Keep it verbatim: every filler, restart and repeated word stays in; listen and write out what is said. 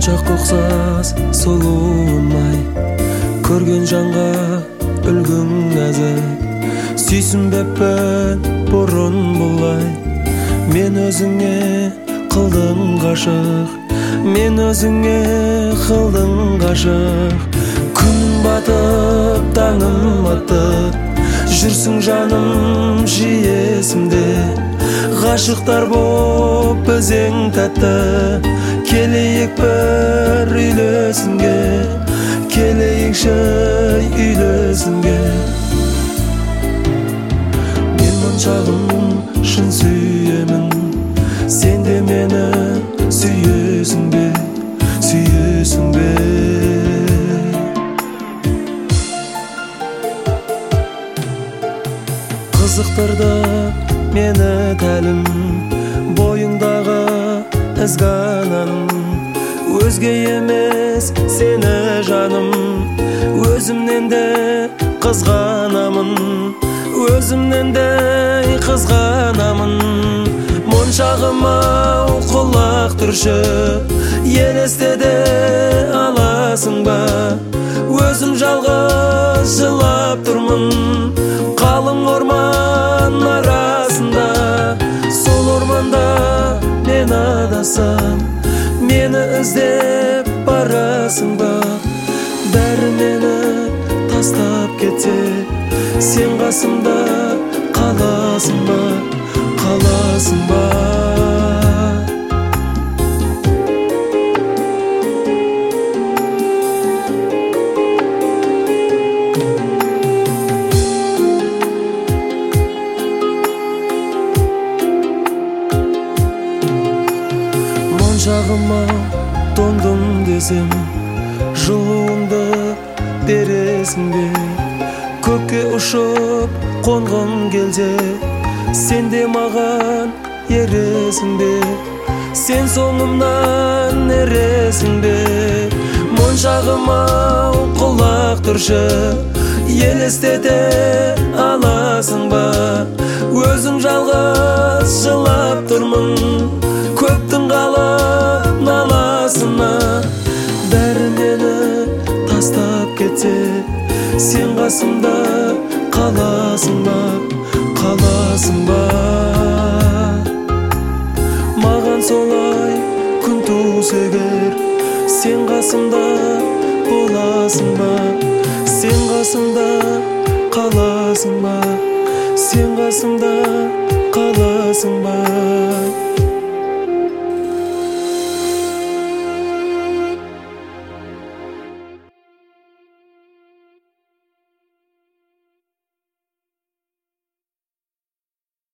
моншақ ұқсас сұлуым-ай, көрген жанға үлгің нәзік. Сүйсінбеппін бұрын бұлай, мен өзіңе қылдым ғашық, мен өзіңе қылдым ғашық. Күнім батып, таңым атып, жүрсің жаным жиесімде. Ғашықтар боп бізең тәтті, келейік бір үйлесінге, келейікші үйлесінге. Мен моншағым шын сүйемін, сен де мені сүйесің бе, сүйесің бе? Қызықтырды мені тәлім, бойыңдағы ізгананым. Өзге емес сені жаным, өзімнен де қызғанамын, өзімнен де қызғанамын. Моншағым-ау құлақ түрші, елестеде аласың ба? Өзім жалғыз жылап тұрмын, қалың орман арасында. Сол орманда мен адасам, мені іздеп барасың ба? Бәрі мені тастап кетсе, сен қасымда қаласың ба, қаласың ба? Моншағым-ау тоңдым десем, жылуыңды бересің бе? Көкке ұшып қонғым келсе, сен де маған ересің бе? Сен соңымнан ересің бе? Моншағым-ау құлақ түрші, елестете аласың ба? Өзім жалғыз жылап тұрмын, көптің қалып наласына. Бәрі мені тастап кетсе, сен қасымда қаласың ба, қаласың ба? Маған солай күн туса егер, сен қасымда боласың ба? Сен қасымда қаласың ба? Сен қасымда қаласың ба?